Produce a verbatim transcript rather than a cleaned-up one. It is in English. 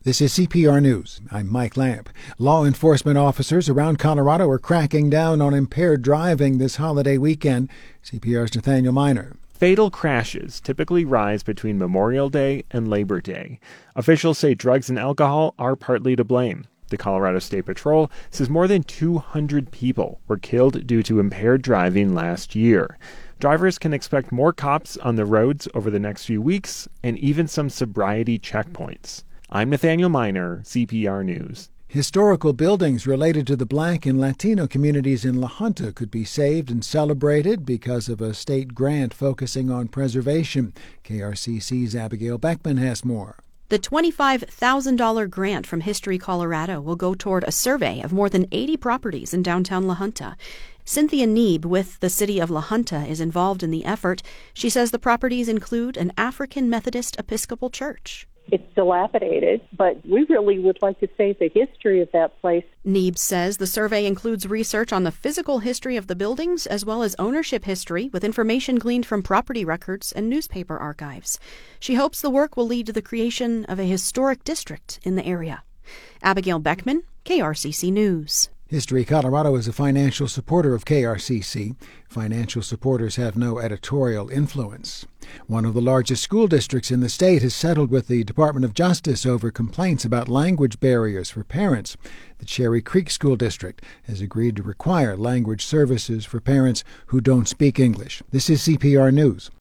This is C P R News. I'm Mike Lamp. Law enforcement officers around Colorado are cracking down on impaired driving this holiday weekend. C P R's Nathaniel Miner. Fatal crashes typically rise between Memorial Day and Labor Day. Officials say drugs and alcohol are partly to blame. The Colorado State Patrol says more than two hundred people were killed due to impaired driving last year. Drivers can expect more cops on the roads over the next few weeks and even some sobriety checkpoints. I'm Nathaniel Miner, C P R News. Historical buildings related to the Black and Latino communities in La Junta could be saved and celebrated because of a state grant focusing on preservation. K R C C's Abigail Beckman has more. The twenty-five thousand dollars grant from History Colorado will go toward a survey of more than eighty properties in downtown La Junta. Cynthia Neeb with the City of La Junta is involved in the effort. She says the properties include an African Methodist Episcopal church. It's dilapidated, but we really would like to save the history of that place. Neeb says the survey includes research on the physical history of the buildings as well as ownership history with information gleaned from property records and newspaper archives. She hopes the work will lead to the creation of a historic district in the area. Abigail Beckman, K R C C News. History Colorado is a financial supporter of K R C C. Financial supporters have no editorial influence. One of the largest school districts in the state has settled with the Department of Justice over complaints about language barriers for parents. The Cherry Creek School District has agreed to require language services for parents who don't speak English. This is C P R News.